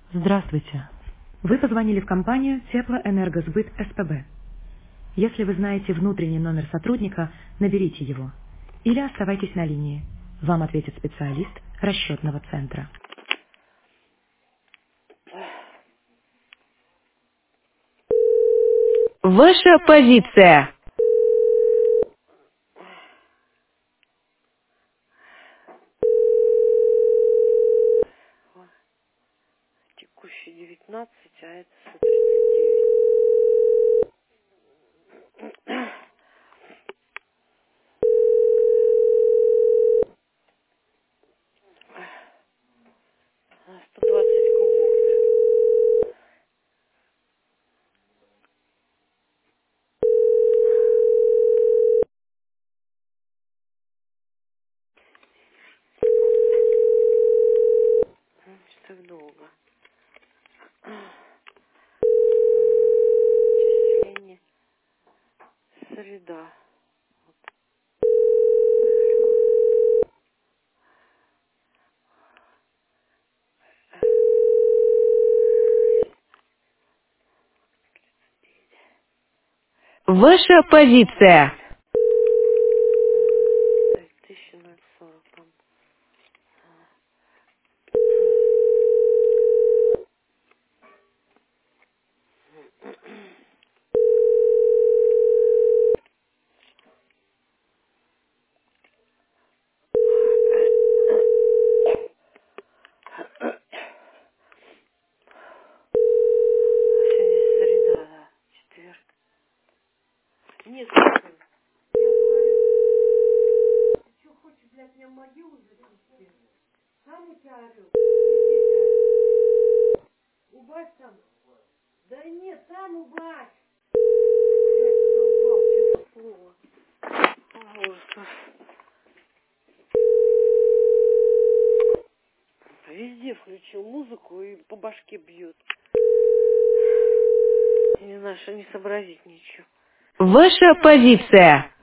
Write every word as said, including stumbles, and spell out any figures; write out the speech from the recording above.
Здравствуйте. Вы позвонили в компанию Теплоэнергосбыт СПБ. Если вы знаете внутренний номер сотрудника, наберите его. Или оставайтесь на линии. Вам ответит специалист расчетного центра. Ваша позиция. Текущий девятнадцать, а это сто тридцать девять. А, сто двадцать кубов, да. Ну, что так долго. Начисление. Среда. Ваша позиция. М, Так, тысяча ноль сорок там. А сегодня среда, да. Четверг. Нет, я говорю, что хочешь, блядь, меня могилу завести? Сам у тебя орёт. Иди ты орёт. Убавь там. Да нет, сам убавь. Блядь, задолбал, честное слово. Ужас. Везде включил музыку и по башке бьет. Не знаю, что не сообразить ничего. Ваша позиция.